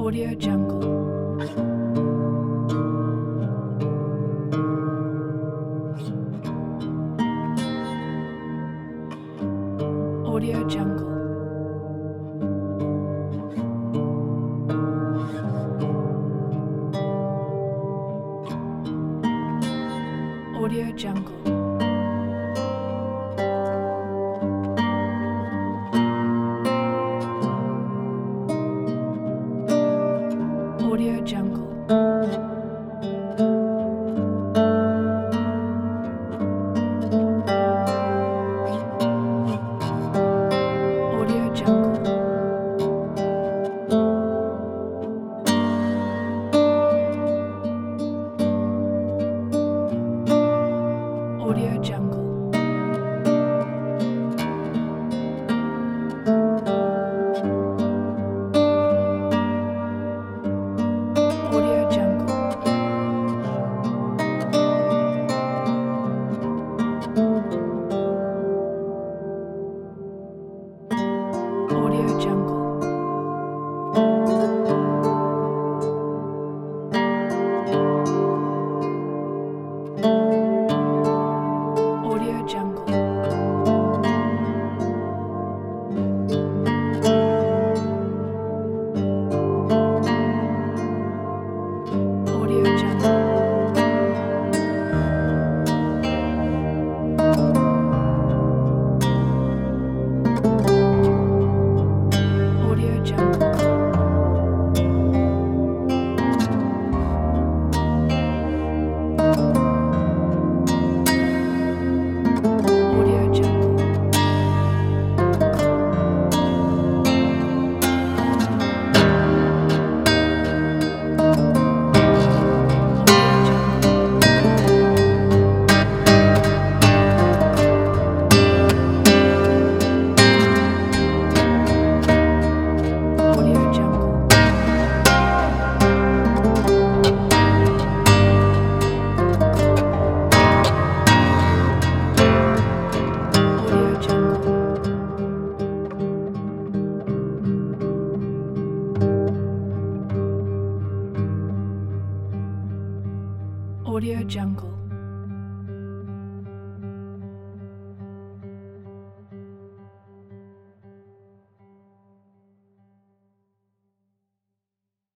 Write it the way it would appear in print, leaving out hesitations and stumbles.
Audio Jungle. Audio Jungle. Audio Jungle. Audio Jungle. Audio Jungle. Audio Jungle. Audio Jungle. Audio Jungle. Audio Jungle. Audio Jungle. Audio Jungle. Audio Jungle. Audio Jungle. Audio Jungle. Audio Jungle.